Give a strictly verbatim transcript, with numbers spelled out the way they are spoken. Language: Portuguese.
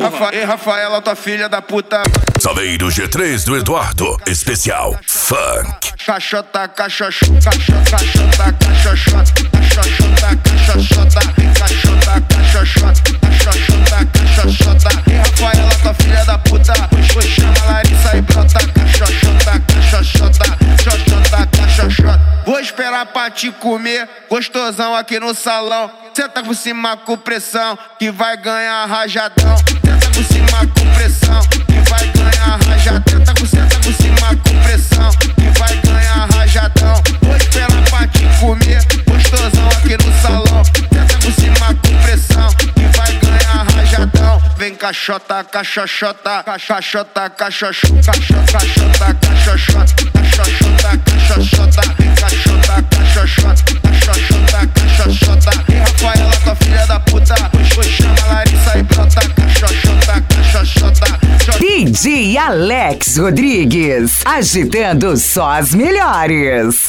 Rafa, ei, Rafaela, tua filha da puta. Saleiro G três do Eduardo, especial Funk. Caixota, caixoxota, caixota, caixota, caixoxota, caixota, caixoxota, caixota, caixoxota, caixota. Ei, Rafaela, tua filha da puta. Pois chama Larissa e brota. Caixoxota, caixoxota, caixota, caixoxota. Vou esperar pra te comer, gostosão aqui no salão. Senta por cima com pressão, que vai ganhar rajadão. Senta por cima com pressão, que vai ganhar rajadão. Senta por, senta por cima com pressão, que vai ganhar rajadão. Vou esperar pra te comer, gostosão aqui no salão. Senta por cima com pressão, que vai ganhar rajadão. Vem caixota, caixoxota, caixota, caixoxota, caixota, caixoxota, caixota, caixoxota. Vem caixota, caixoxota, caixota, caixoxota. Ei, Rafaela, tua filha da puta. Pois chama Larissa e brota. Caixoxota, caixoxota. D J Alex Rodrigues, agitando só as melhores.